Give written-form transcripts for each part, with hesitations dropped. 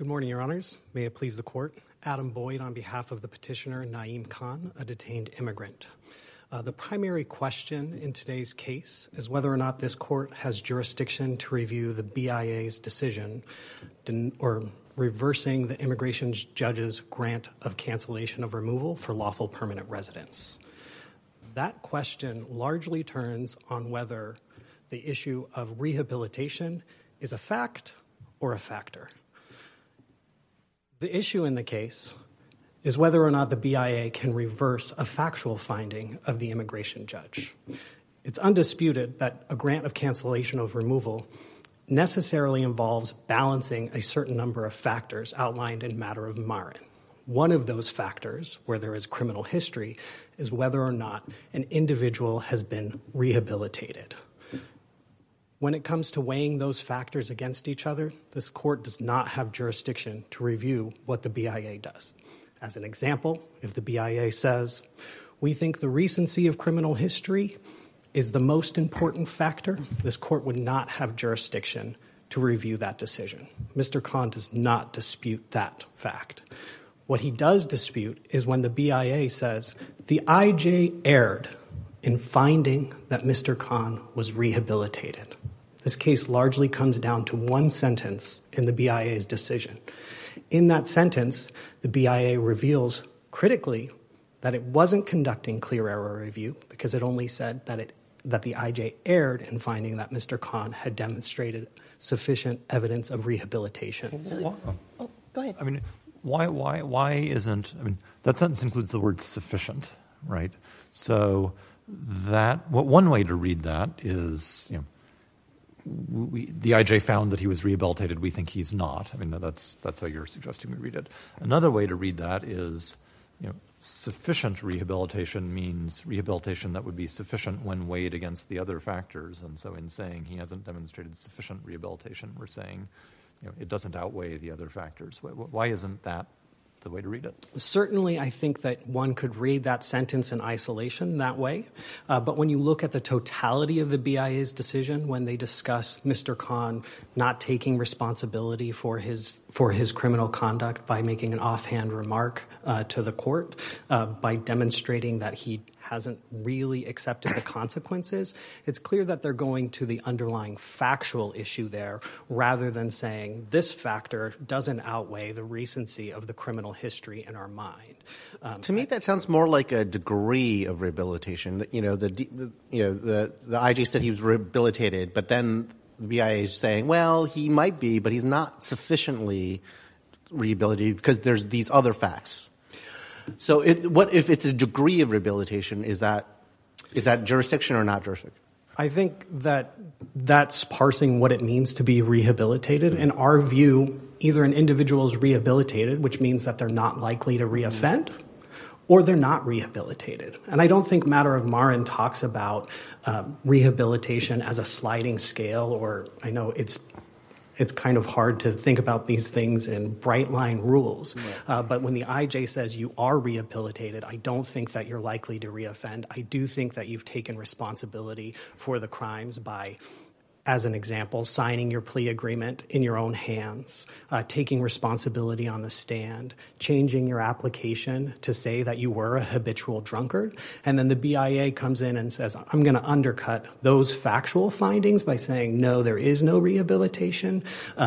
Good morning, Your Honors. May it please the Court. Adam Boyd on behalf of the petitioner Naeem Khan, a detained immigrant. The primary question in today's case is whether or not this Court has jurisdiction to review the BIA's decision or reversing the immigration judge's grant of cancellation of removal for lawful permanent residence. That question largely turns on whether the issue of rehabilitation is a fact or a factor. The issue in the case is whether or not the BIA can reverse a factual finding of the immigration judge. It's undisputed that a grant of cancellation of removal necessarily involves balancing a certain number of factors outlined in matter of Marin. One of those factors, where there is criminal history, is whether or not an individual has been rehabilitated. When it comes to weighing those factors against each other, this Court does not have jurisdiction to review what the BIA does. As an example, if the BIA says, we think the recency of criminal history is the most important factor, this Court would not have jurisdiction to review that decision. Mr. Khan does not dispute that fact. What he does dispute is when the BIA says the IJ erred in finding that Mr. Khan was rehabilitated. This case largely comes down to one sentence in the BIA's decision. In that sentence, the BIA reveals critically that it wasn't conducting clear error review because it only said that the IJ erred in finding that Mr. Khan had demonstrated sufficient evidence of rehabilitation. Go ahead. I mean, why isn't, I mean, that sentence includes the word sufficient, right? So one way to read that is, the IJ found that he was rehabilitated. We think he's not. I mean, that's how you're suggesting we read it. Another way to read that is, sufficient rehabilitation means rehabilitation that would be sufficient when weighed against the other factors. And so in saying he hasn't demonstrated sufficient rehabilitation, we're saying, it doesn't outweigh the other factors. Why isn't that the way to read it? Certainly, I think that one could read that sentence in isolation that way. But when you look at the totality of the BIA's decision, when they discuss Mr. Khan not taking responsibility for his criminal conduct by making an offhand remark to the court, by demonstrating that he hasn't really accepted the consequences, it's clear that they're going to the underlying factual issue there rather than saying this factor doesn't outweigh the recency of the criminal history in our mind. To me, that sounds more like a degree of rehabilitation. The IJ said he was rehabilitated, but then the BIA is saying, well, he might be, but he's not sufficiently rehabilitated because there's these other facts. So what if it's a degree of rehabilitation? Is that jurisdiction or not jurisdiction? I think that that's parsing what it means to be rehabilitated. In our view, either an individual is rehabilitated, which means that they're not likely to reoffend, or they're not rehabilitated. And I don't think Matter of Marin talks about rehabilitation as a sliding scale, or I know it's kind of hard to think about these things in bright line rules. But when the IJ says you are rehabilitated, I don't think that you're likely to reoffend. I do think that you've taken responsibility for the crimes by, as an example, signing your plea agreement in your own hands, taking responsibility on the stand, changing your application to say that you were a habitual drunkard. And then the BIA comes in and says, I'm going to undercut those factual findings by saying, no, there is no rehabilitation.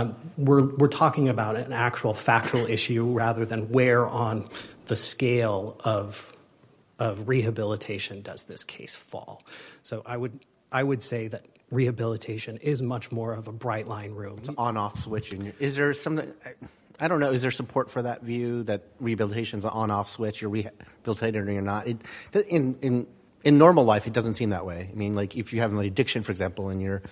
We're talking about an actual factual issue rather than where on the scale of rehabilitation does this case fall. So I would say that rehabilitation is much more of a bright line rule. It's on-off switching. Is there something, I don't know, is there support for that view that rehabilitation is an on-off switch, you're rehabilitated or you're not? In normal life, it doesn't seem that way. I mean, like if you have an addiction, for example, and you're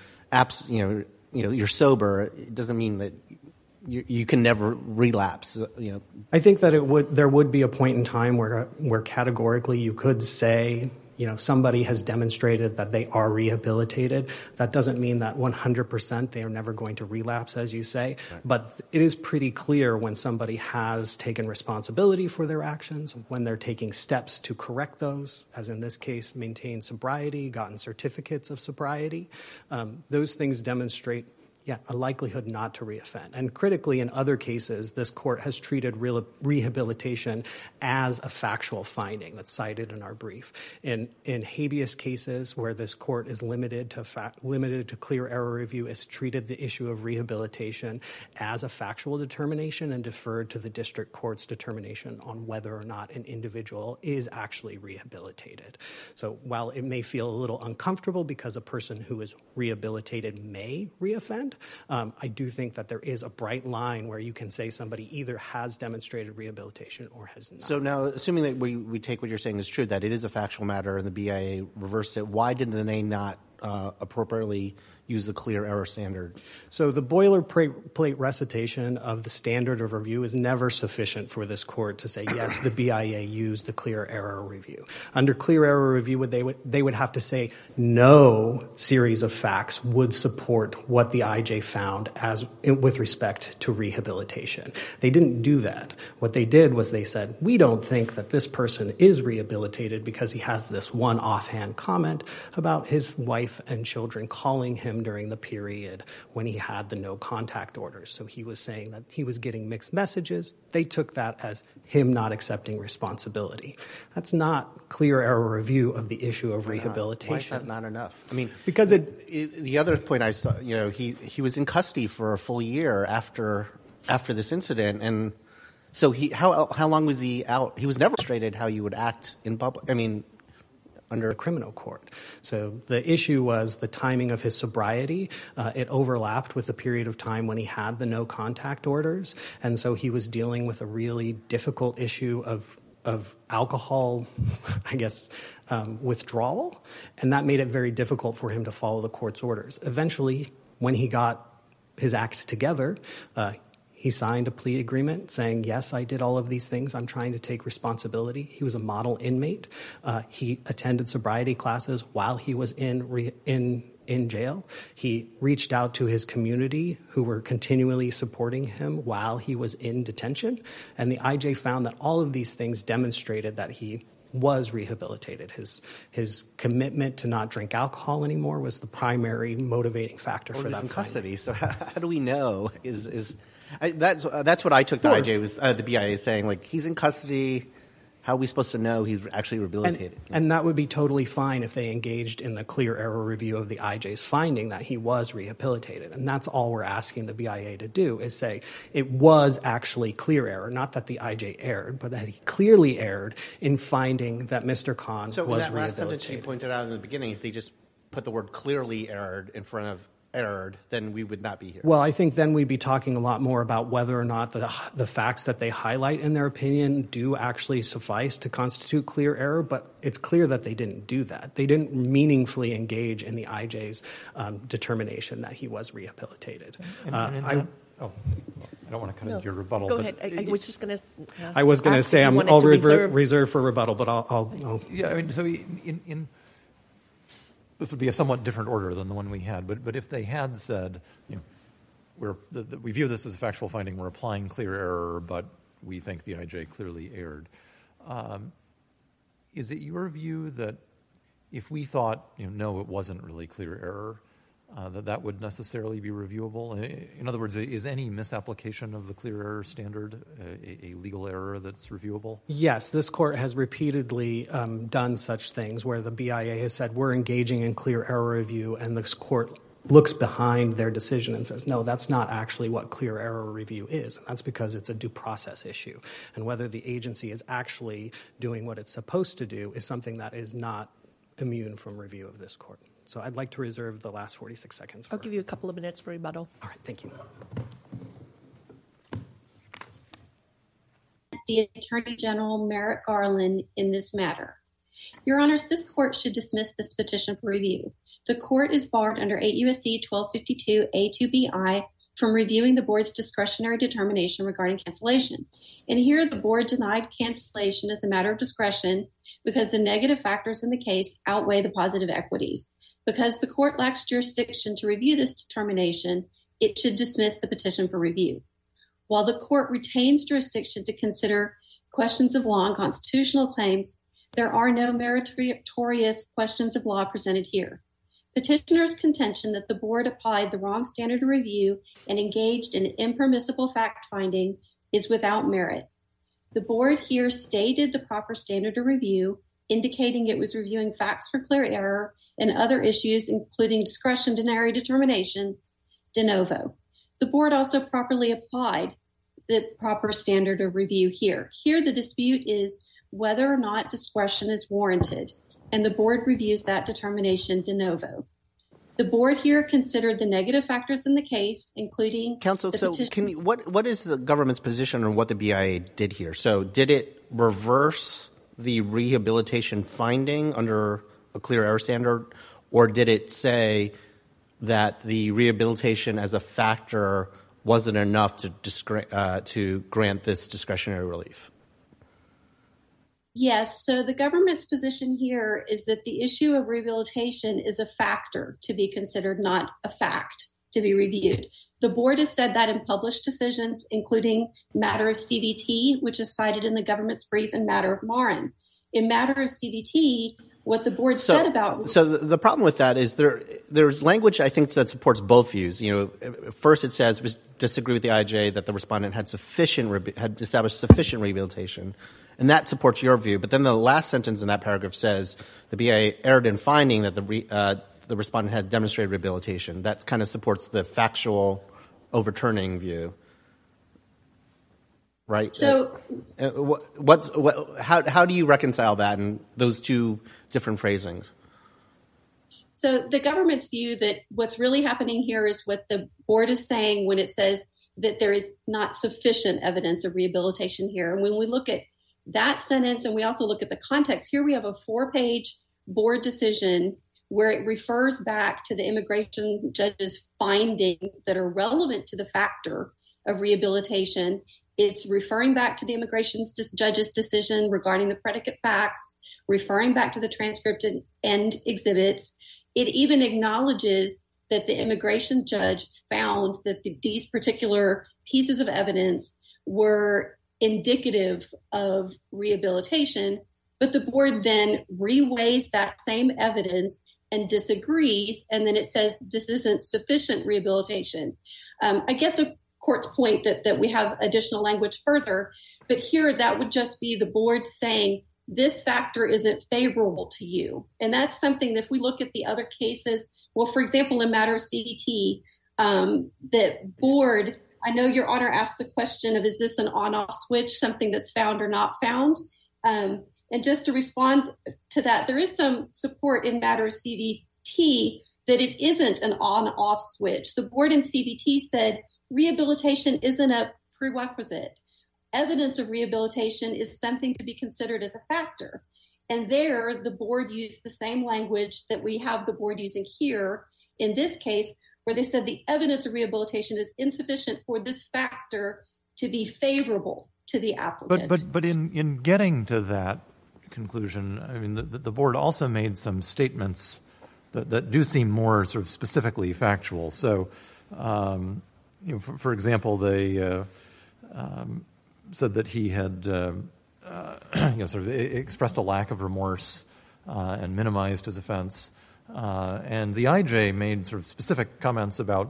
you're sober, it doesn't mean that you can never relapse. I think that there would be a point in time where categorically you could say, somebody has demonstrated that they are rehabilitated. That doesn't mean that 100% they are never going to relapse, as you say. Right. But it is pretty clear when somebody has taken responsibility for their actions, when they're taking steps to correct those, as in this case, maintain sobriety, gotten certificates of sobriety. Those things demonstrate Yeah, a likelihood not to reoffend. And critically, in other cases, this court has treated rehabilitation as a factual finding that's cited in our brief. In habeas cases where this court is limited to clear error review, it's treated the issue of rehabilitation as a factual determination and deferred to the district court's determination on whether or not an individual is actually rehabilitated. So while it may feel a little uncomfortable because a person who is rehabilitated may reoffend, I do think that there is a bright line where you can say somebody either has demonstrated rehabilitation or has not. So now, assuming that we take what you're saying is true, that it is a factual matter and the BIA reversed it, why did they not appropriately use the clear error standard? So the boilerplate recitation of the standard of review is never sufficient for this court to say, yes, the BIA used the clear error review. Under clear error review, they would have to say no series of facts would support what the IJ found with respect to rehabilitation. They didn't do that. What they did was they said, we don't think that this person is rehabilitated because he has this one offhand comment about his wife and children calling him during the period when he had the no contact orders. So he was saying that he was getting mixed messages. They took that as him not accepting responsibility. That's not clear error review of the issue of rehabilitation. Why is that not enough? I mean, because the other point I saw, he was in custody for a full year after this incident, and so how long was he out? He was never demonstrated how you would act in public. I mean, under the criminal court. So the issue was the timing of his sobriety. It overlapped with the period of time when he had the no contact orders. And so he was dealing with a really difficult issue of alcohol, I guess, withdrawal. And that made it very difficult for him to follow the court's orders. Eventually, when he got his act together, he signed a plea agreement saying, yes, I did all of these things. I'm trying to take responsibility. He was a model inmate. He attended sobriety classes while he was in jail. He reached out to his community who were continually supporting him while he was in detention. And the IJ found that all of these things demonstrated that he was rehabilitated. His commitment to not drink alcohol anymore was the primary motivating factor for that. He was in custody. So how do we know? That's what I took the IJ was the BIA saying, like, he's in custody. How are we supposed to know he's actually rehabilitated? And that would be totally fine if they engaged in the clear error review of the IJ's finding that he was rehabilitated. And that's all we're asking the BIA to do is say it was actually clear error, not that the IJ erred, but that he clearly erred in finding that Mr. Khan was rehabilitated. So in that last sentence you pointed out in the beginning, if they just put the word clearly erred in front of erred, then we would not be here. Well, I think then we'd be talking a lot more about whether or not the facts that they highlight in their opinion do actually suffice to constitute clear error, but it's clear that they didn't do that. They didn't meaningfully engage in the IJ's determination that he was rehabilitated. I don't want to cut into your rebuttal. Go ahead. I was just going to I was going to say I'll reserve for rebuttal, but I'll Yeah, I mean, so this would be a somewhat different order than the one we had, but if they had said, we view this as a factual finding, we're applying clear error, but we think the IJ clearly erred, is it your view that if we thought, no, it wasn't really clear error, that would necessarily be reviewable? In other words, is any misapplication of the clear error standard a legal error that's reviewable? Yes, this court has repeatedly done such things where the BIA has said we're engaging in clear error review, and this court looks behind their decision and says, no, that's not actually what clear error review is. And that's because it's a due process issue. And whether the agency is actually doing what it's supposed to do is something that is not immune from review of this court. So I'd like to reserve the last 46 seconds. I'll give you a couple of minutes for rebuttal. All right, thank you. The Attorney General Merrick Garland in this matter. Your Honors, this court should dismiss this petition for review. The court is barred under 8 U.S.C. 1252 A2BI from reviewing the board's discretionary determination regarding cancellation. And here the board denied cancellation as a matter of discretion because the negative factors in the case outweigh the positive equities. Because the court lacks jurisdiction to review this determination, it should dismiss the petition for review. While the court retains jurisdiction to consider questions of law and constitutional claims, there are no meritorious questions of law presented here. Petitioner's contention that the board applied the wrong standard of review and engaged in impermissible fact-finding is without merit. The board here stated the proper standard of review, indicating it was reviewing facts for clear error and other issues, including discretionary determinations, de novo. The board also properly applied the proper standard of review here. Here, the dispute is whether or not discretion is warranted, and the board reviews that determination de novo. The board here considered the negative factors in the case, including counsel. The so, what is the government's position on what the BIA did here? So, did it reverse the rehabilitation finding under a clear error standard, or did it say that the rehabilitation as a factor wasn't enough to grant this discretionary relief? Yes. So the government's position here is that the issue of rehabilitation is a factor to be considered, not a fact to be reviewed. The board has said that in published decisions, including matter of CVT, which is cited in the government's brief, and matter of Marin. In matter of CVT, what the board said about... So the problem with that is there's language, I think, that supports both views. First it says, we disagree with the IJ that the respondent had established sufficient rehabilitation, and that supports your view. But then the last sentence in that paragraph says the BIA erred in finding that the respondent had demonstrated rehabilitation. That kind of supports the factual overturning view. Right. So, how do you reconcile that in those two different phrasings? So the government's view that what's really happening here is what the board is saying when it says that there is not sufficient evidence of rehabilitation here. And when we look at that sentence and we also look at the context, here we have a 4-page board decision where it refers back to the immigration judge's findings that are relevant to the factor of rehabilitation. It's referring back to the immigration judge's decision regarding the predicate facts, referring back to the transcript and exhibits. It even acknowledges that the immigration judge found that these particular pieces of evidence were indicative of rehabilitation, but the board then reweighs that same evidence and disagrees, and then it says this isn't sufficient rehabilitation. I get the court's point that we have additional language further, but here that would just be the board saying this factor isn't favorable to you. And that's something that if we look at the other cases, well, for example, in matter of CVT, that board, I know Your Honor asked the question of is this an on-off switch, something that's found or not found? And just to respond to that, there is some support in matter of CVT that it isn't an on-off switch. The board in CVT said rehabilitation isn't a prerequisite. Evidence of rehabilitation is something to be considered as a factor. And there, the board used the same language that we have the board using here in this case, where they said the evidence of rehabilitation is insufficient for this factor to be favorable to the applicant. But in getting to that conclusion, I mean, the board also made some statements that do seem more sort of specifically factual. So, for example, they said that he had sort of expressed a lack of remorse and minimized his offense. And the IJ made sort of specific comments about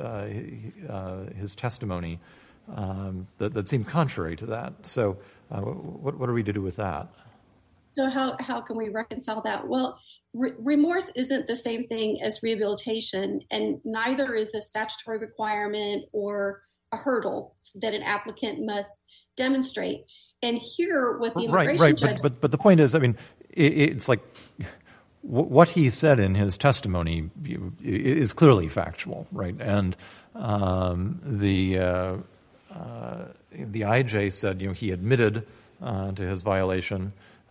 his testimony that seemed contrary to that. So what are we to do with that? So how can we reconcile that? Well, remorse isn't the same thing as rehabilitation, and neither is a statutory requirement or a hurdle that an applicant must demonstrate. And here, what the immigration judge... But the point is, I mean, it's like what he said in his testimony is clearly factual, right? And the IJ said, he admitted to his violation.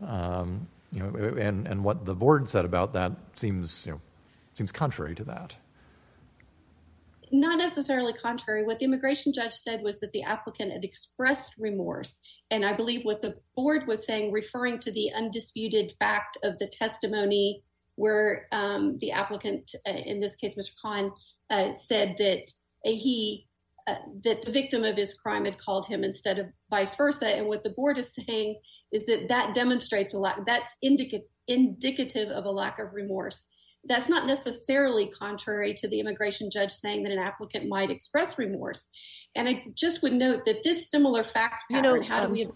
And what the board said about that seems contrary to that. Not necessarily contrary. What the immigration judge said was that the applicant had expressed remorse. And I believe what the board was saying, referring to the undisputed fact of the testimony where the applicant, in this case, Mr. Khan, said that that the victim of his crime had called him instead of vice versa. And what the board is saying is that demonstrates that's indicative of a lack of remorse. that's not necessarily contrary to the immigration judge saying that an applicant might express remorse. And I just would note that this similar fact pattern,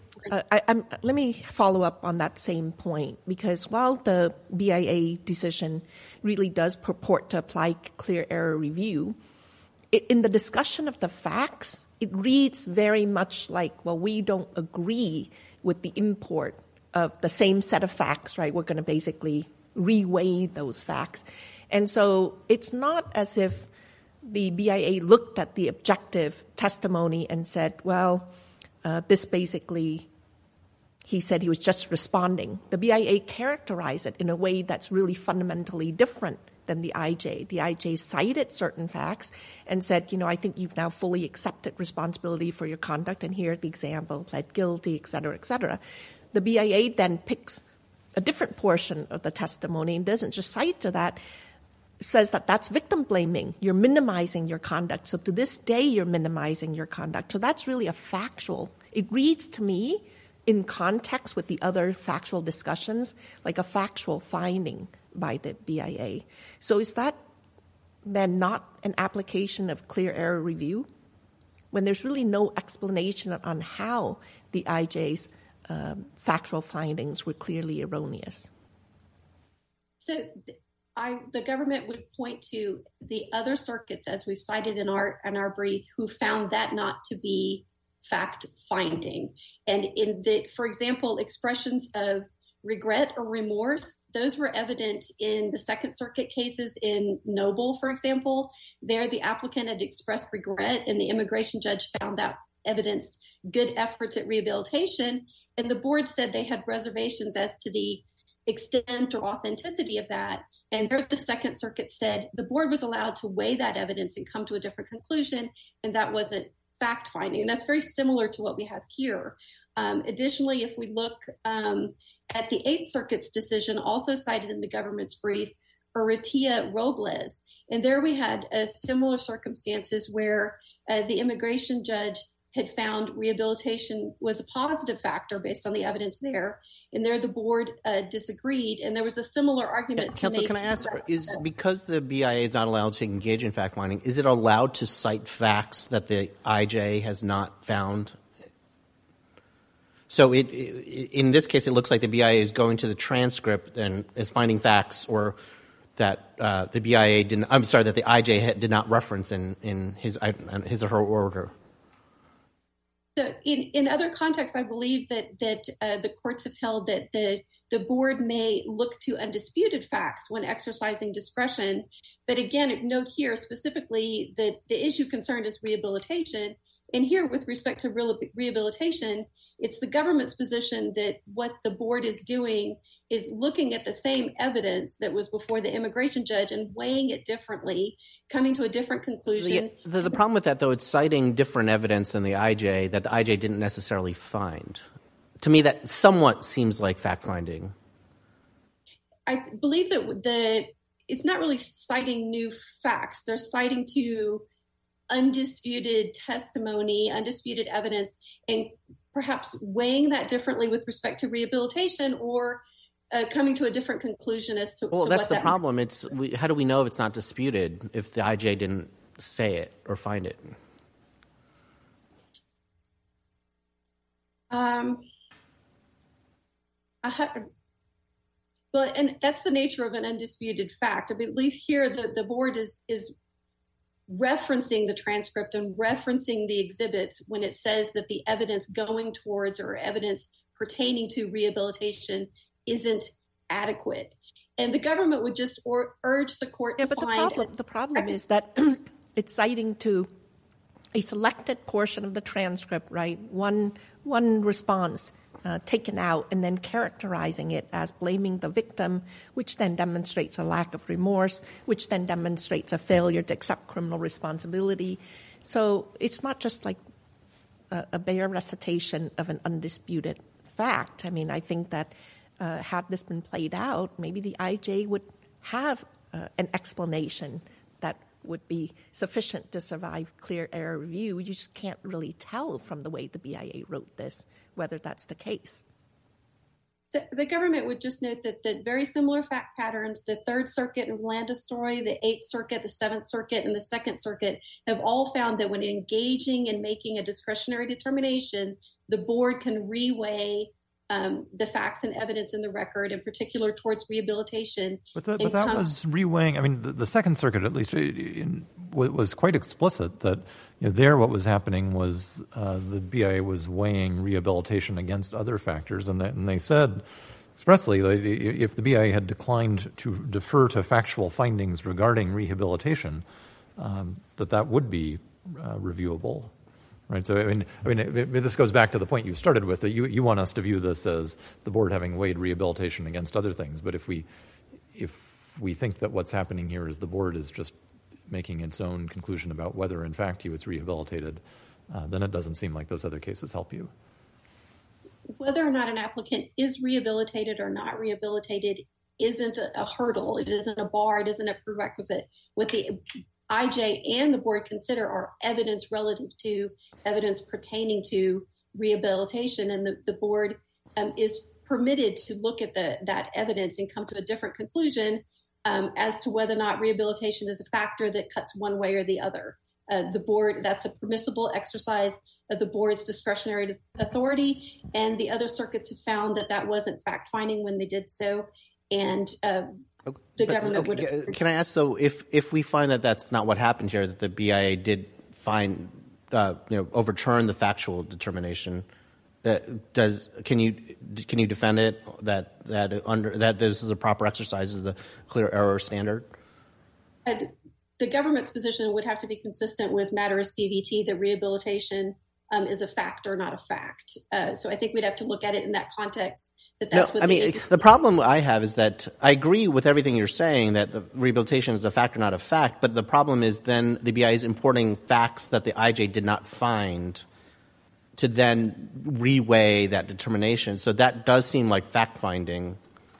let me follow up on that same point, because while the BIA decision really does purport to apply clear error review, in the discussion of the facts, it reads very much like, well, we don't agree with the import of the same set of facts, right? We're going to basically reweigh those facts. And so it's not as if the BIA looked at the objective testimony and said, well, this basically, he said he was just responding. The BIA characterized it in a way that's really fundamentally different than the IJ. The IJ cited certain facts and said, I think you've now fully accepted responsibility for your conduct, and here's the example, pled guilty, et cetera, et cetera. The BIA then picks a different portion of the testimony and doesn't just cite to that, says that that's victim blaming. You're minimizing your conduct. So to this day, you're minimizing your conduct. So that's really a factual. It reads to me in context with the other factual discussions like a factual finding by the BIA. So is that then not an application of clear error review when there's really no explanation on how the IJ's factual findings were clearly erroneous? So the government would point to the other circuits, as we've cited in our brief, who found that not to be fact finding. And for example, expressions of regret or remorse, those were evident in the Second Circuit cases in Noble, for example. There, the applicant had expressed regret, and the immigration judge found that evidenced good efforts at rehabilitation. And the board said they had reservations as to the extent or authenticity of that. And there, the Second Circuit said the board was allowed to weigh that evidence and come to a different conclusion, and that wasn't fact finding. And that's very similar to what we have here. Additionally, if we look at the Eighth Circuit's decision, also cited in the government's brief, Urrutia Robles, and there we had similar circumstances where the immigration judge had found rehabilitation was a positive factor based on the evidence there. And there the board disagreed, and there was a similar argument. Counsel, can I ask, is because the BIA is not allowed to engage in fact-finding, is it allowed to cite facts that the IJ has not found? So in this case, it looks like the BIA is going to the transcript and is finding facts or that the BIA didn't, I'm sorry, that the IJ did not reference in his or her order. So in other contexts, I believe that the courts have held that the board may look to undisputed facts when exercising discretion. But again, note here specifically that the issue concerned is rehabilitation. And here, with respect to rehabilitation, it's the government's position that what the board is doing is looking at the same evidence that was before the immigration judge and weighing it differently, coming to a different conclusion. The problem with that, though, it's citing different evidence than the IJ that the IJ didn't necessarily find. To me, that somewhat seems like fact-finding. I believe that it's not really citing new facts. They're citing to undisputed testimony, undisputed evidence, and perhaps weighing that differently with respect to rehabilitation or coming to a different conclusion as to well, to that's what the problem. How do we know if it's not disputed if the IJ didn't say it or find it? Well, and that's the nature of an undisputed fact. I believe here that the board is referencing the transcript and referencing the exhibits when it says that the evidence going towards or evidence pertaining to rehabilitation isn't adequate. And the government would just urge the court to find... But the problem is that it's citing to a selected portion of the transcript, right? One response taken out and then characterizing it as blaming the victim, which then demonstrates a lack of remorse, which then demonstrates a failure to accept criminal responsibility. So it's not just like a bare recitation of an undisputed fact. I mean, I think that had this been played out, maybe the IJ would have an explanation that would be sufficient to survive clear error review. You just can't really tell from the way the BIA wrote this whether that's the case. So the government would just note that the very similar fact patterns, the Third Circuit in Landis-Story, the Eighth Circuit, the Seventh Circuit, and the Second Circuit have all found that when engaging in making a discretionary determination, the board can reweigh the facts and evidence in the record, in particular towards rehabilitation. But that was reweighing. I mean, the Second Circuit, at least, was quite explicit that there what was happening was the BIA was weighing rehabilitation against other factors, and they said expressly that if the BIA had declined to defer to factual findings regarding rehabilitation, that would be reviewable. Right. So I mean, this goes back to the point you started with. That you want us to view this as the board having weighed rehabilitation against other things. But if we think that what's happening here is the board is just making its own conclusion about whether, in fact, he was rehabilitated, then it doesn't seem like those other cases help you. Whether or not an applicant is rehabilitated or not rehabilitated isn't a hurdle. It isn't a bar. It isn't a prerequisite. What the IJ and the board consider are evidence relative to evidence pertaining to rehabilitation, and the board is permitted to look at that evidence and come to a different conclusion as to whether or not rehabilitation is a factor that cuts one way or the other. The board, that's a permissible exercise of the board's discretionary authority, and the other circuits have found that wasn't fact-finding when they did so, and the government would. Can I ask, though, if we find that that's not what happened here, that the BIA did find, overturn the factual determination, can you defend it that this is a proper exercise of the clear error standard? The government's position would have to be consistent with matter of CVT, that rehabilitation is a fact or not a fact. So I think we'd have to look at it in that context. The problem I have is that I agree with everything you're saying, that the rehabilitation is a fact or not a fact, but the problem is then the BIA is importing facts that the IJ did not find to then reweigh that determination. So that does seem like fact-finding.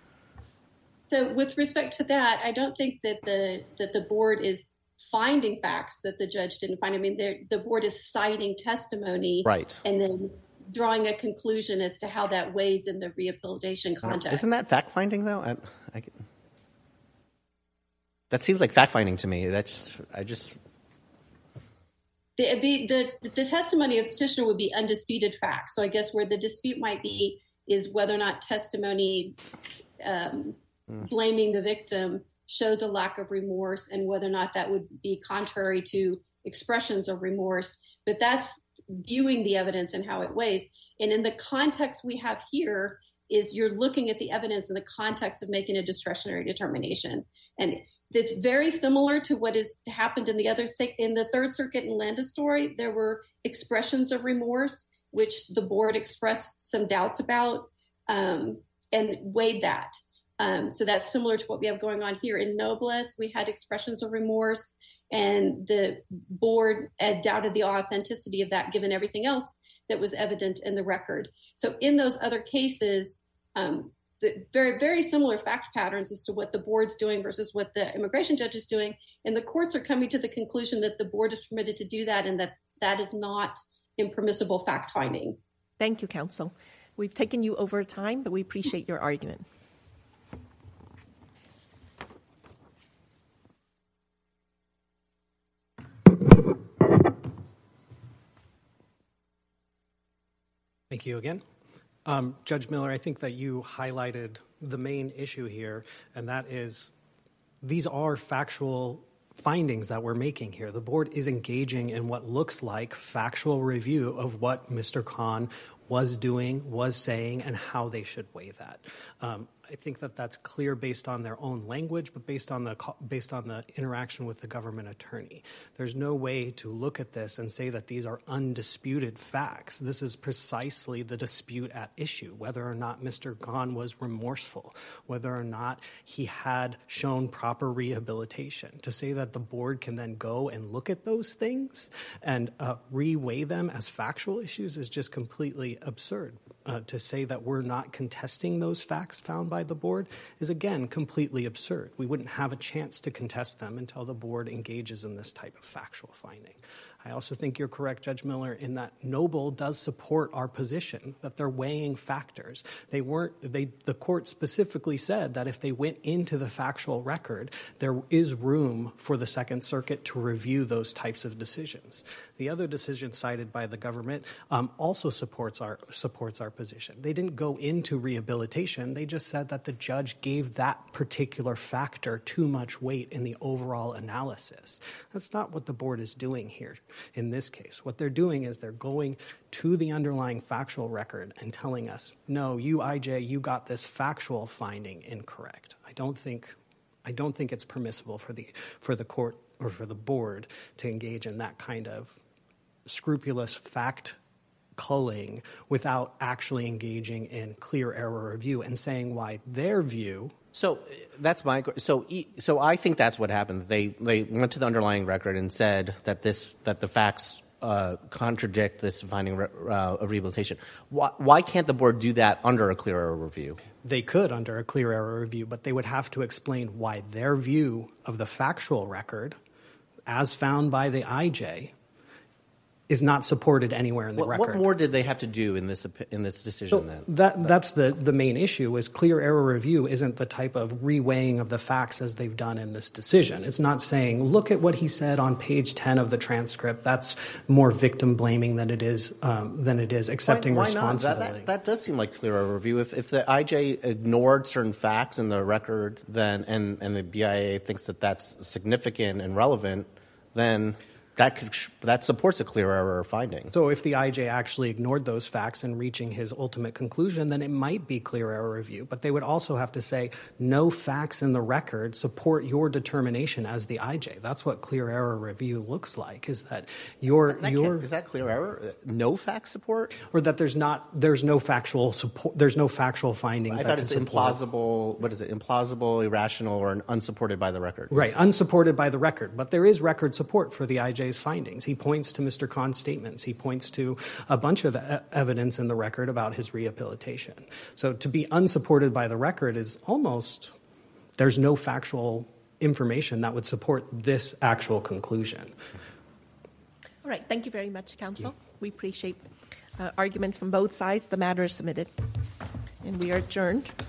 So with respect to that, I don't think that the board is finding facts that the judge didn't find. I mean, the board is citing testimony, right, and then drawing a conclusion as to how that weighs in the rehabilitation context. Isn't that fact-finding, though? That seems like fact-finding to me. The testimony of the petitioner would be undisputed facts. So I guess where the dispute might be is whether or not testimony blaming the victim shows a lack of remorse, and whether or not that would be contrary to expressions of remorse. But that's viewing the evidence and how it weighs. And in the context we have here is you're looking at the evidence in the context of making a discretionary determination. And it's very similar to what has happened in the Third Circuit in Landis-Story. There were expressions of remorse, which the board expressed some doubts about and weighed that. So that's similar to what we have going on here. In Noblesse, we had expressions of remorse, and the board doubted the authenticity of that given everything else that was evident in the record. So in those other cases, the very, very similar fact patterns as to what the board's doing versus what the immigration judge is doing, and the courts are coming to the conclusion that the board is permitted to do that, and that is not impermissible fact-finding. Thank you, counsel. We've taken you over time, but we appreciate your argument. Thank you again. Judge Miller, I think that you highlighted the main issue here, and that is these are factual findings that we're making here. The board is engaging in what looks like factual review of what Mr. Khan was doing, was saying, and how they should weigh that. I think that that's clear based on their own language, but based on the interaction with the government attorney. There's no way to look at this and say that these are undisputed facts. This is precisely the dispute at issue, whether or not Mr. Khan was remorseful, whether or not he had shown proper rehabilitation. To say that the board can then go and look at those things and reweigh them as factual issues is just completely absurd. to say that we're not contesting those facts found by the board is, again, completely absurd. We wouldn't have a chance to contest them until the board engages in this type of factual finding. I also think you're correct, Judge Miller, in that Noble does support our position that they're weighing factors. The court specifically said that if they went into the factual record, there is room for the Second Circuit to review those types of decisions. The other decision cited by the government also supports our position. They didn't go into rehabilitation. They just said that the judge gave that particular factor too much weight in the overall analysis. That's not what the board is doing here in this case. What they're doing is they're going to the underlying factual record and telling us, no, you, IJ, you got this factual finding incorrect. I don't think it's permissible for the court or for the board to engage in that kind of scrupulous fact culling without actually engaging in clear error review and saying why their view. So that's so I think that's what happened. They went to the underlying record and said that the facts contradict this finding of rehabilitation. Why can't the board do that under a clear error review? They could under a clear error review, but they would have to explain why their view of the factual record, as found by the IJ, is not supported anywhere in the record. What more did they have to do in this decision then? That's the main issue is clear error review isn't the type of reweighing of the facts as they've done in this decision. It's not saying, look at what he said on page 10 of the transcript. That's more victim blaming than it is accepting responsibility. Not? That does seem like clear error review. If the IJ ignored certain facts in the record, then and the BIA thinks that that's significant and relevant, then that supports a clear error finding. So if the IJ actually ignored those facts in reaching his ultimate conclusion, then it might be clear error review. But they would also have to say no facts in the record support your determination as the IJ. That's what clear error review looks like. Is that is that clear error? No fact support, or that there's no factual support. There's no factual findings. I thought it's implausible. What is it? Implausible, irrational, or unsupported by the record. Right, unsupported by the record. But there is record support for the IJ's findings. He points to Mr. Khan's statements. He points to a bunch of evidence in the record about his rehabilitation. So to be unsupported by the record is almost, there's no factual information that would support this actual conclusion. All right. Thank you very much, counsel. We appreciate arguments from both sides. The matter is submitted. And we are adjourned.